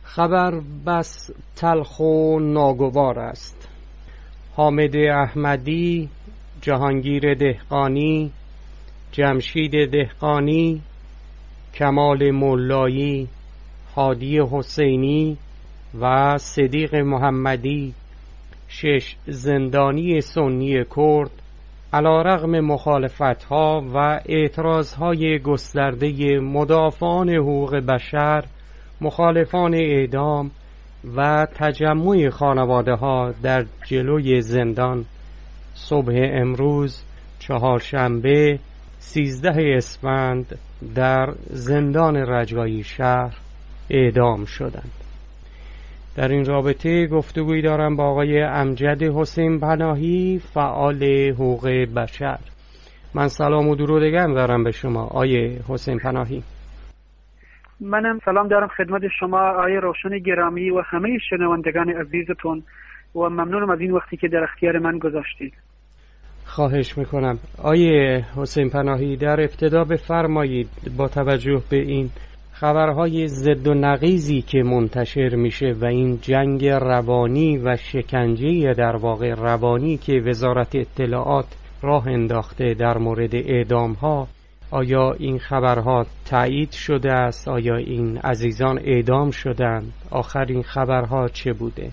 خبر بس تلخ و ناگوار است. حامد احمدی، جهانگیر دهقانی، جمشید دهقانی، کمال مولایی، هادی حسینی و صدیق محمدی، 6 زندانی سنی کرد، علیرغم مخالفت‌ها و اعتراضهای گسترده مدافعان حقوق بشر، مخالفان اعدام و تجمع خانواده‌ها در جلوی زندان، صبح امروز چهارشنبه 13 اسفند در زندان رجایی شهر اعدام شدند. در این رابطه گفتگویی دارم با آقای امجد حسین پناهی، فعال حقوق بشر. من سلام و درود گرم دارم به شما آقای حسین پناهی. منم سلام دارم خدمت شما آقای روشن گرامی و همه شنوندگان عزیزتون و ممنونم از این وقتی که در اختیار من گذاشتید. خواهش میکنم. آقای حسین پناهی، در ابتدا بفرمایید با توجه به این خبرهای ضد و نقیضی که منتشر میشه و این جنگ روانی و شکنجه در واقع روانی که وزارت اطلاعات راه انداخته در مورد اعدام ها، آیا این خبرها تایید شده است؟ آیا این عزیزان اعدام شدند؟ آخر این خبرها چه بوده؟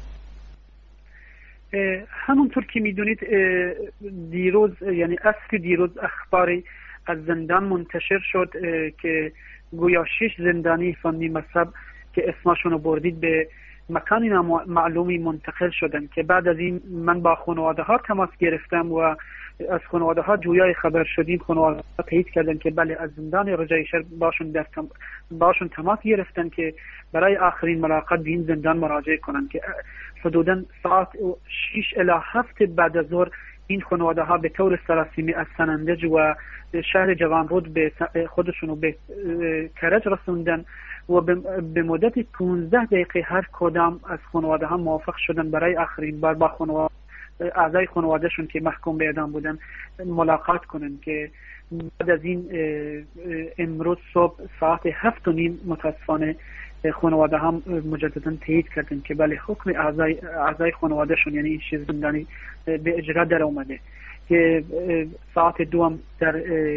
همونطور که میدونید دیروز، یعنی عصر دیروز، اخباری از زندان منتشر شد که گویا 6 زندانی سنی مذهب که اسمشون رو بردید به مکانی معلومی منتقل شدن، که بعد از این من با خانواده ها تماس گرفتم و از خانواده ها جویای خبر شدیم. خانواده ها تایید کردن که بله، از زندان رجایی شهر باشون تماس گرفتن که برای آخرین ملاقات به این زندان مراجعه کنن، که حدوداً ساعت 6 الی 7 بعد از ظهر این خانواده ها به طور سراسیمه از سنندج و شهر جوانرود به خودشونو به کرج رسوندن و به مدت 15 دقیقه هر کدام از خانواده ها موافق شدن برای آخرین بار با اعضای خانوادهشون که محکوم به اعدام بودن ملاقات کنن، که بعد از این امروز صبح ساعت 7:30 متاسفانه خانواده هم مجددا تایید کردن که بله، حکم اعضای خانوادهشون، یعنی این 6 زندانی، به اجرا در اومده، که ساعت 2 در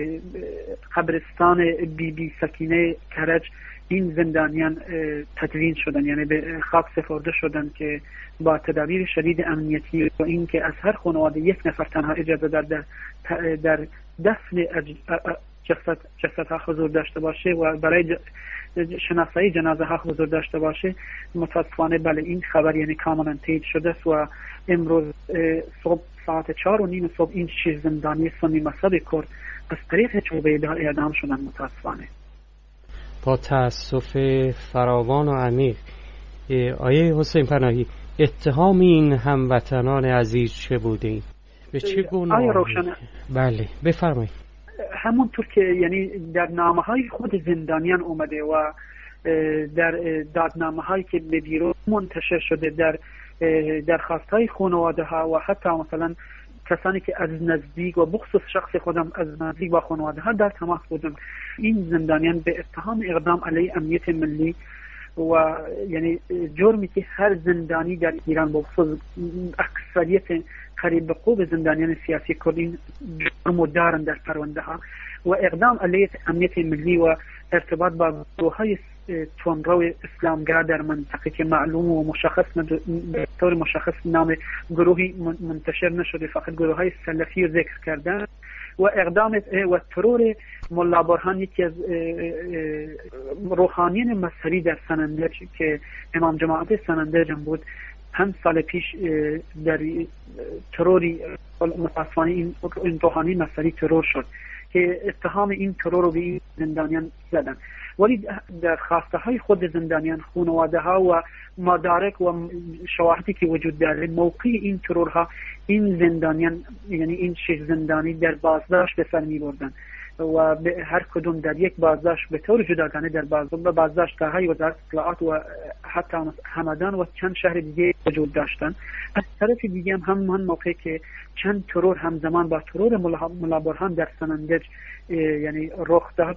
قبرستان بی سکینه کرج این زندانیان تدفین شدن، یعنی به خاک سپرده شدن، که با تدابیر شدید امنیتی و این که از هر خانواده 1 نفر تنها اجازه در دفن جسدها حضور داشته باشه و برای شناسایی جنازه ها حضور داشته باشه. متاسفانه بله، این خبر یعنی کاملا تایید شده است و امروز صبح ساعت 4:30 صبح این 6 زندانی سنی مذهب کرد از طریق چوبه دار اعدام شدن. متاسفانه با تأسف فراوان و عمیق. آیه حسین پناهی، اتهام این هموطنان عزیز چه بوده؟ به چه گناهی؟ بله بفرمایید. همونطور که یعنی در نامه های خود زندانیان اومده و در دادنامه هایی که به بیرون منتشر شده، در درخواست های خانواده ها و حتی مثلا کسانی که از نزدیک و بخصوص شخص خودم از نزدیک با خانواده ها در تماس بودم، این زندانیان به اتهام اقدام علیه امنیت ملی و یعنی جرمی که هر زندانی در ایران بخصوص اکثریت قریب به قوب زندانیان سیاسی کردین جرم دارن در پرونده ها و اقدام علیه امنیت ملی و ارتباط با گروه‌های تندرو اسلامگرا در منطقه که معلوم و مشخص به طور مشخص نام گروهی منتشر نشده، فقط گروه‌های سلفی رو ذکر کردن، و اقدام و ترور ملا برهان، یکی از روحانیان مذهبی در سنندج که امام جماعت سنندج هم بود، هم سال پیش در تروری متاسفانه این روحانی مذهبی ترور شد، که اتهام این ترور رو به این زندانیان زدن. ولی در خواسته های خود زندانیان، خانواده ها و مدارک و شواهدی که وجود داره، موقع این ترورها این زندانیان، یعنی این 6 زندانی، در بازداشت به سر می بردن و به هر کدوم در یک بازداشت به طور جداگانه در بازداشت‌های وزارت اطلاعات و حتی همدان و چند شهر دیگه وجود داشتن. از طرف دیگه هم همان موقع که چند ترور همزمان با ترور ملا برهان در سنندج یعنی رخ داد،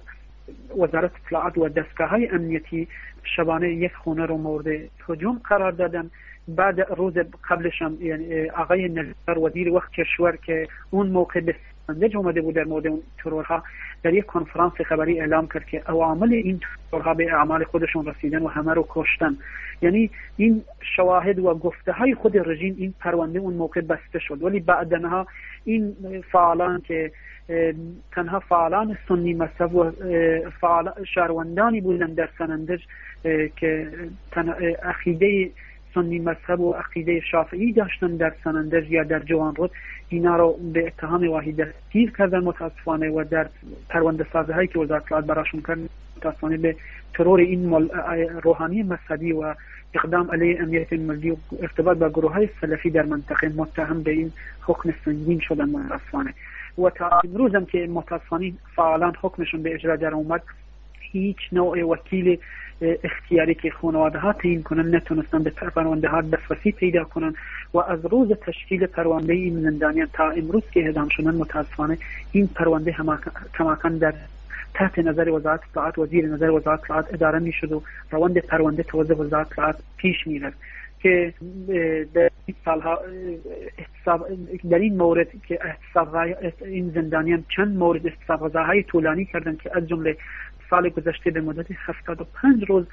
وزارت اطلاعات و دستگاه‌های امنیتی شبانه یک خونه رو مورد هجوم قرار دادن. بعد روز قبلش هم یعنی آقای نظر وزیر وقت کشور که اون موقع به سندج اومده بود در مورد اون ترورها، در یک کنفرانس خبری اعلام کرد که عوامل این ترورها به اعمال خودشون رسیدن و همه رو کشتن. یعنی این شواهد و گفته های خود رژیم این پرونده اون موقع بسته شد، ولی بعدنها این فعالان که تنها فعالان سنی مذهب و شهروندانی بودن در سنندج که عقیده سنی مذهب و عقیده شافعی داشتن در سنندج یا در جوانرود، اینا رو به اتهام واهی دستگیر کردن متاسفانه و در پرونده سازی هایی که وزارت اطلاعات براشون کرد متاسفانه به ترور این روحانی مذهبی و اقدام علیه امنیت ملی و ارتباط با گروه های سلفی در منطقه متهم به این حکم سنگین شدن متاسفانه. و تا امروز هم که متاسفانه فعالان حکمشون به اجرا در اومد، هیچ نوع وکیل اختیاری که خانواده ها تعیین کنن نتونستن به پرونده ها دسترسی پیدا کنن و از روز تشکیل پرونده این زندانیان تا امروز که اعدام شدن متاسفانه این پرونده کماکان در تحت نظر وزارت اطلاعات و زیر نظر وزارت اطلاعات اداره میشد و روند پرونده توسط وزارت اطلاعات پیش میرفت که در این سالها در این مورد که این زندانیان چند مورد احتساب‌های طولانی کردند که از جمله سال گذشته به مدت 75 روز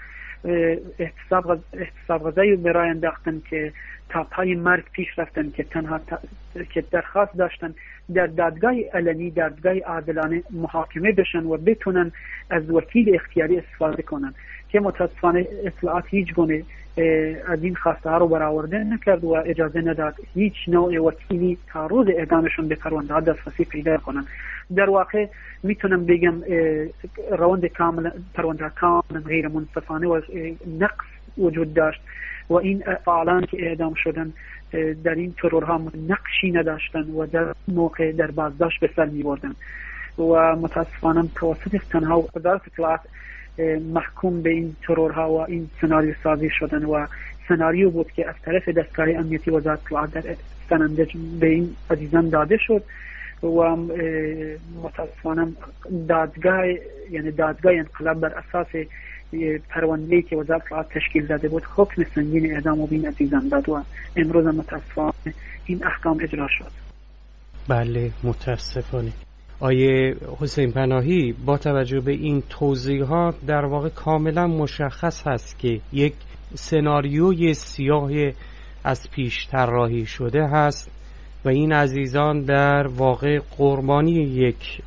احتساب غذایی برای انداختن که تا پای مرگ پیش رفتن که تنها که درخواست داشتن در دادگاه علنی، دادگاه عادلانه محاکمه بشن و بتونن از وکیل اختیاری استفاده کنن که متاسفانه اطلاعات هیچ گونه از این خواسته ها رو برآورده نکرد و اجازه نداد هیچ نوع وکیلی تا روز اعدامشون به پرونده ها دسترسی پیدا کنن. در واقع میتونم بگم روند پرونده کاملا غیر منصفانه و نقص وجود داشت و این فعالان که اعدام شدن در این ترورها نقشی نداشتن و در موقع در بازداشت به سر می بردن و متاسفانه توسط تنها وزارت اطلاعات محکوم به این ترورها و این سناریو سازی شدن و سناریو بود که از طرف دستگاه امنیتی وزارت اطلاعات در سنندج به این عزیزان داده شد و متاسفانه دادگاه انقلاب بر اساس پرونده‌ای که وزارت اطلاعات تشکیل داده بود حکم سنگین اعدام و به این عزیزان داد و امروز متاسفانه این احکام اجرا شد. بله متاسفانه. آیه حسین پناهی، با توجه به این توضیحات در واقع کاملا مشخص هست که یک سناریوی سیاه از پیش طراحی شده هست و این عزیزان در واقع قربانی یک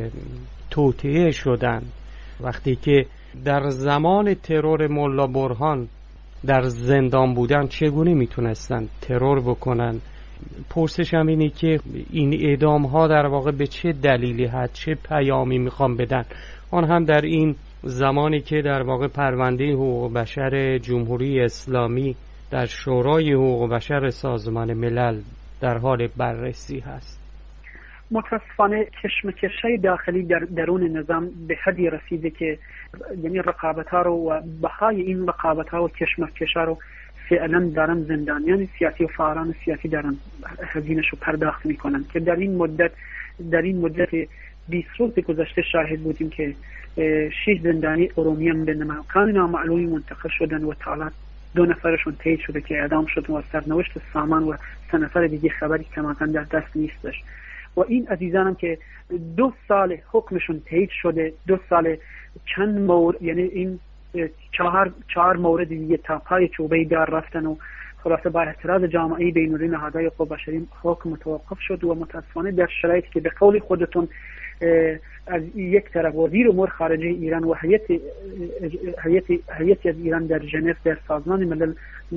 توطئه شدند. وقتی که در زمان ترور ملا برهان در زندان بودن چگونه میتونستن ترور بکنن؟ پرسشم اینه که این اعدام ها در واقع به چه دلیلی هست، چه پیامی میخوان بدن، آن هم در این زمانی که در واقع پرونده حقوق بشر جمهوری اسلامی در شورای حقوق بشر سازمان ملل در حال بررسی هست. متاسفانه کشمکش‌های داخلی در درون نظام به حدی رسیده که یعنی رقابت‌ها رو و بهای این رقابت‌ها و کشمکش‌ها رو فعلا دارن زندانیان سیاسی و فعالان سیاسی دارن هزینه‌اش رو پرداخت میکنن که در این مدت 20 روز گذشته شاهد بودیم که 6 زندانی ارومیه به مکان نامعلومی منتقل شدن و تا 2 نفرشون تایید شده که اعدام شدن و سرنوشت سامان و 3 نفر دیگه خبری کماکان در دست نیستش. و این عزیزانم که 2 سال حکمشون تایید شده، 2 سال چند مورد یعنی این 4 مورد دیگه تا پای چوبه دار رفتن و خلاصه با اعتراض جامعه بین‌المللی نهادهای حقوق بشری حکم متوقف شد و متاسفانه در شرایطی که به قول خودتون از یک طرف وزیر امور خارجه ایران و هیئتی از ایران در ژنو در سازمان ملل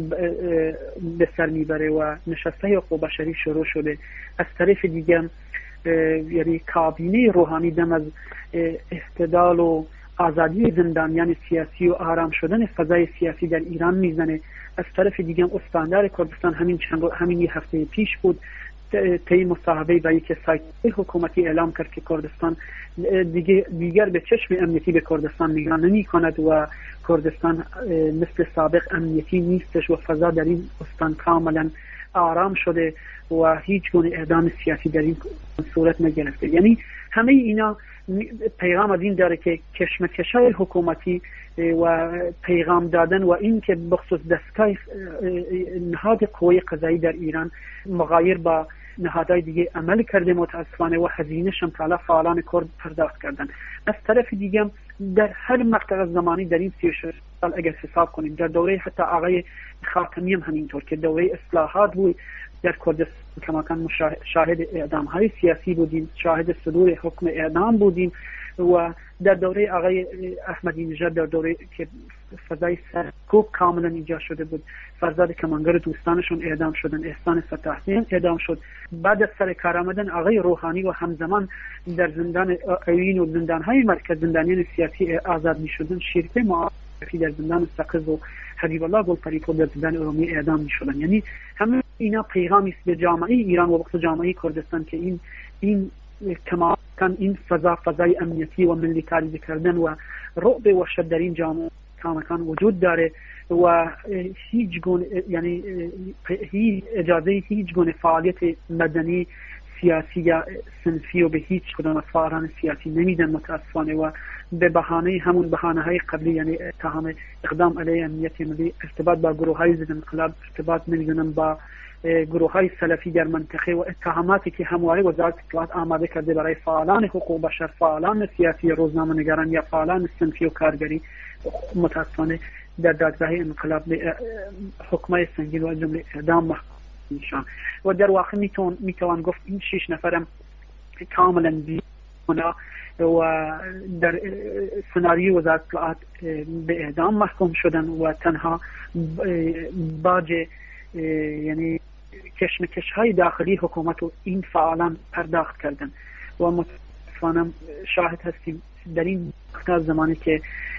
به سر میبره و نشست‌های حقوق بشری شروع شده، از طرف دیگه یعنی کابینه روحانی دم از اعتدال و آزادی زندانیان سیاسی و آرام شدن فضای سیاسی در ایران میزنه. از طرف دیگه استاندار کردستان همین یه هفته پیش بود طی مصاحبه با یک سایت حکومتی اعلام کرد که کردستان دیگر به چشم امنیتی به کردستان نگاه نمی کند و کردستان مثل سابق امنیتی نیستش و فضا در این استان کاملا آرام شده و هیچ گونه اقدام سیاسی در این صورت نگرفته. یعنی همه اینا پیغام از این داره که کشمکش‌های حکومتی و پیغام دادن و این که بخصوص دستگاه نهاد قوه قضایی در ایران مغایر با نهادهای دیگه عمل کرده متاسفانه و هزینه‌ش هم حالا فعالان کرد پرداخت کردن. از طرف دیگه در هر مقطع زمانی در این 36 سال اگر حساب کنیم، در دوره حتی آقای خاتمی هم همینطور که دوره اصلاحات بود در کردستان کماکان شاهد اعدام‌های سیاسی بودیم، شاهد صدور حکم اعدام بودیم و در دوره آقای احمدی نژاد در دوره که فضای سرکوب کاملا ایجاد شده بود، فرزاد کمانگر دوستانشون اعدام شدن، احسان فتح‌دین اعدام شد. بعد از سر کار آمدن آقای روحانی و همزمان در زندان اوین و زندان‌های مرکز زندانیان سیاسی آزاد می‌شدن، شریف معافی در زندان سقز و حبیب الله گلپریپور در زندان ارومیه اعدام می‌شدن. یعنی همه اینا پیغامی است به جامعه ایران و بخصوص جامعه کردستان که این کماکان این فضای امنیتی و ملی تاریزی کردن و رعب و وحشت در این جامعه کماکان وجود داره و هیچ گونه یعنی اجازه هیچ گونه فعالیت مدنی سیاسی یا صنفی و به هیچ کدام از فعالان سیاسی نمیدن متاسفانه و به بهانه همون بهانه‌های قبلی، یعنی اتهام اقدام علیه امنیت ملی، ارتباط با گروه‌های ضد انقلاب، ارتباط نمیدونم با گروه‌های سلفی در منطقه و اتهاماتی که همواره وزارت اطلاعات آماده کرده برای فعالان حقوق بشر، فعالان سیاسی، روزنامه‌نگاران یا فعالان صنفی و کارگری، متاسفانه در دادگاه انقلاب حکمای سنگین و جمله اعدام محکوم میشن و در واقع میتوان گفت این 6 نفرم کاملا بی‌گناه و در سناریوی وزارت اطلاعات به اعدام محکوم شدن و تنها باج یعنی کشمکش های داخلی حکومت و این فعالان پرداخت کردن و متاسفانه شاهد هستیم در این مقطع زمانی که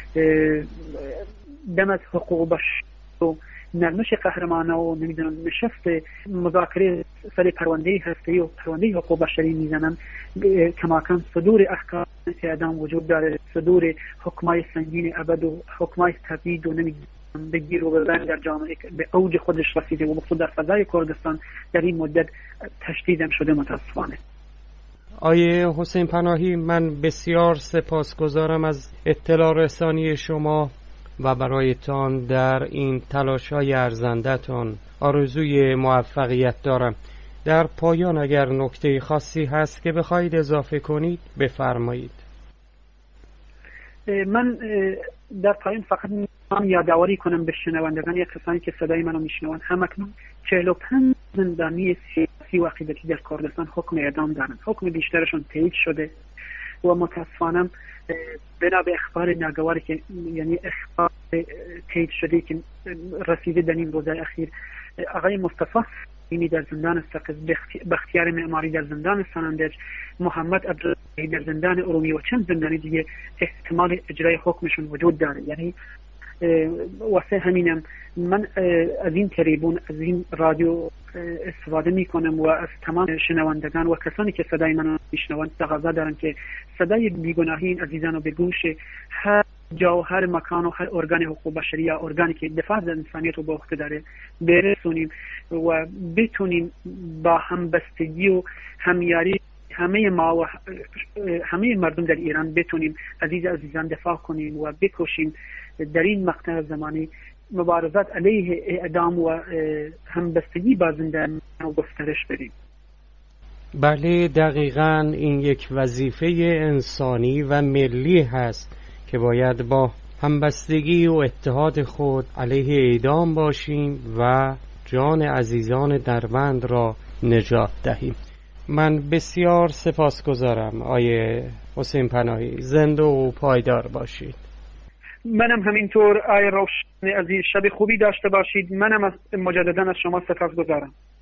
دم از حقوق بشر و نرمش قهرمانه و نمیدونم نشست مذاکره سر پرونده هستی و پرونده حقوق بشری میزنن، کماکان صدور احکام اعدام وجود داره، صدور حکمای سنگین ابد و حکمای تبعید و نمیدونم بگیر و ببند در جامعه به اوج خودش رسیده و بخصوص در فضای کردستان در این مدت تشدید شده متاسفانه. آیه حسین پناهی، من بسیار سپاسگزارم از اطلاع رسانی شما و برایتان در این تلاش‌های ارزنده‌تان آرزوی موفقیت دارم. در پایان اگر نکته خاصی هست که بخواید اضافه کنید بفرمایید. من در پایان فقط یادآوری کنم به شنوندگان یا کسانی که صدای منو میشنوند، همکنون 45 زندانی سیاسی و عقیدتی در کردستان حکم اعدام دارند. حکم بیشترشون تایید شده و متاسفانه بنا به اخبار ناگواری که یعنی اخبار تایید شده که رسیده در این روزهای اخیر، آقای مصطفی اینی در زندان سقز، بختیار معماری در زندان سنندج، محمد عبداللهی در زندان ارومیه و چند زندانی دیگه احتمال اجرای حکمشون وجود داره. یعنی واسه همینم من از این تریبون، از این رادیو استفاده میکنم و از تمام شنوندگان و کسانی که صدای من میشنوند تقاضا دارم که صدای بیگناهی این عزیزان رو به گوش هر جا و هر مکان و هر ارگان حقوق بشری یا ارگانی که دفاع از انسانیت رو به عهده داره برسونیم و بتونیم با همبستگی و همیاری همه ما و همه مردم در ایران بتونیم عزیزان دفاع کنیم و بکوشیم در این مقطع زمانی مبارزات علیه اعدام و همبستگی با زندان و گسترش بدیم. بله، دقیقاً این یک وظیفه انسانی و ملی هست که باید با همبستگی و اتحاد خود علیه اعدام باشیم و جان عزیزان دربند را نجات دهیم. من بسیار سپاسگزارم آیه حسین پناهی، زنده و پایدار باشید. منم همینطور آیه روشن عزیز، شب خوبی داشته باشید. منم مجددا از شما سپاسگزارم.